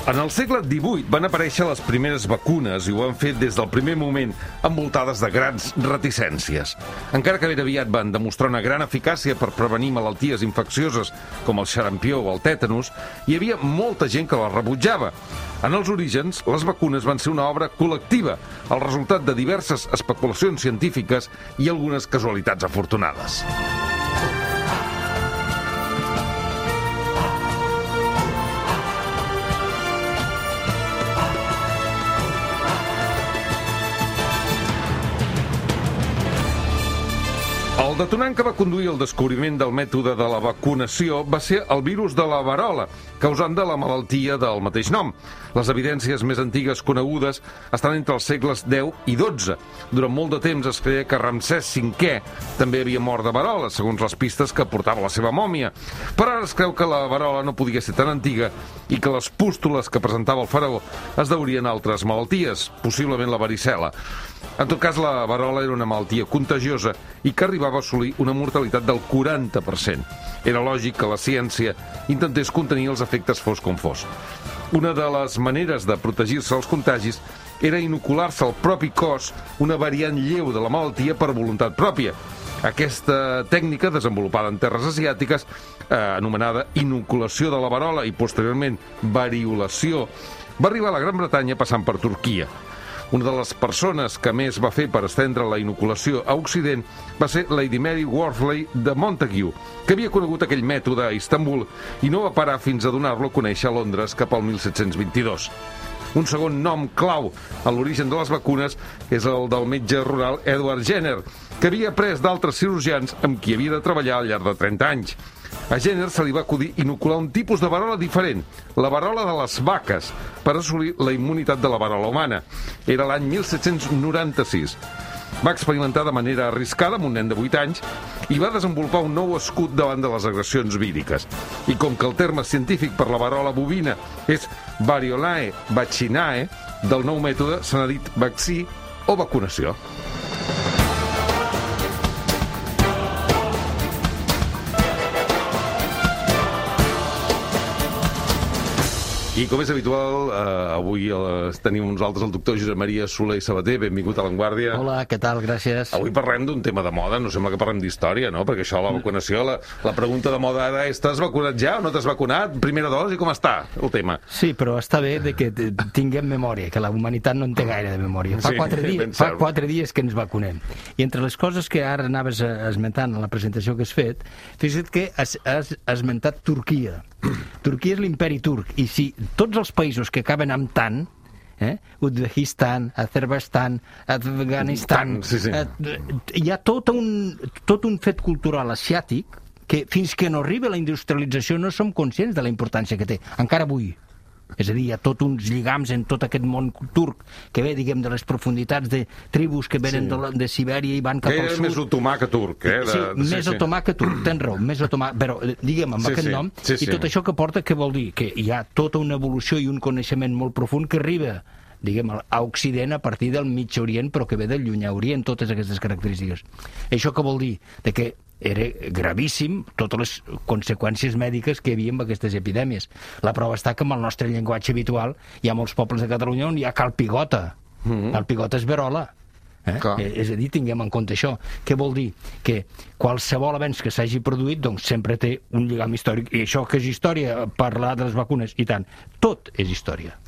En el segle XVIII van aparèixer les primeres vacunes i ho han fet des del primer moment envoltades de grans reticències. Encara que ben aviat van demostrar una gran eficàcia per prevenir malalties infeccioses com el xarampió o el tètanus, hi havia molta gent que les rebutjava. En els orígens, les vacunes van ser una obra col·lectiva, el resultat de diverses especulacions científiques i algunes casualitats afortunades. El detonant que va conduir al descobriment del mètode de la vacunació va ser el virus de la verola, causant de la malaltia del mateix nom. Les evidències més antigues conegudes estan entre els segles X i XII. Durant molt de temps es creia que Ramsès V també havia mort de verola, segons les pistes que portava la seva mòmia. Però ara es creu que la verola no podia ser tan antiga i que les pústules que presentava el faraó es deurien a altres malalties, possiblement la varicel·la. En tot cas, la verola era una malaltia contagiosa i que arribava a assolir una mortalitat del 40%. Era lògic que la ciència intentés contenir els efectes fos com fos. Una de les maneres de protegir-se dels contagis era inocular-se al propi cos una variant lleu de la malaltia per voluntat pròpia. Aquesta tècnica, desenvolupada en terres asiàtiques, anomenada inoculació de la verola i posteriorment variolació, va arribar a la Gran Bretanya passant per Turquia. Una de les persones que més va fer per estendre la inoculació a Occident va ser Lady Mary Wortley de Montague, que havia conegut aquell mètode a Istanbul i no va parar fins a donar-lo a conèixer a Londres cap al 1722. Un segon nom clau a l'origen de les vacunes és el del metge rural Edward Jenner, que havia après d'altres cirurgians amb qui havia de treballar al llarg de 30 anys. A Jenner se li va acudir inocular un tipus de verola diferent, la verola de les vaques, per assolir la immunitat de la verola humana. Era l'any 1796. Va experimentar de manera arriscada amb un nen de 8 anys i va desenvolupar un nou escut davant de les agressions víriques. I com que el terme científic per la verola bovina és variolae vaccinae, del nou mètode se n'ha dit vaccí o vacunació. I com és habitual, avui tenim uns altres el doctor Josep Maria Soler i Sabater. Benvingut a l'Avantguàrdia. Hola, què tal? Gràcies. Avui parlem d'un tema de moda, no sembla que parlem d'història, no? Perquè això, la vacunació, la pregunta de moda ara és: t'has vacunat ja o no t'has vacunat? Primera dosi, com està el tema? Sí, però està bé de que tinguem memòria, que la humanitat no en té gaire de memòria. Fa 4 dies que ens vacunem. I entre les coses que ara anaves esmentant en la presentació que has fet, fixa't que has esmentat Turquia. Turquia és l'imperi turc, i si tots els països que acaben amb tant, Uzbekistan, Azerbaistan, Afganistan, hi ha tot un fet cultural asiàtic que fins que no arriba la industrialització no som conscients de la importància que té, encara avui. És a dir, hi ha tot uns lligams en tot aquest món turc que ve, diguem, de les profunditats de tribus que venen de Sibèria i van cap al sud. És més otomà que turc, Sí, més otomà que turc, tens raó, més otomà, però diguem, amb aquest nom, i tot això que porta, què vol dir? Que hi ha tota una evolució i un coneixement molt profund que arriba, diguem, a Occident a partir del Mig Orient, però que ve del Llunyà Orient, totes aquestes característiques. Això què vol dir? De que era gravíssim totes les conseqüències mèdiques que hi havia amb aquestes epidèmies. La prova està que amb el nostre llenguatge habitual hi ha molts pobles de Catalunya on hi ha calpigota. Calpigota és verola. És a dir, tinguem en compte això. Què vol dir? Que qualsevol avenç que s'hagi produït doncs sempre té un lligam històric. I això que és història, parlar de les vacunes, i tant. Tot és història.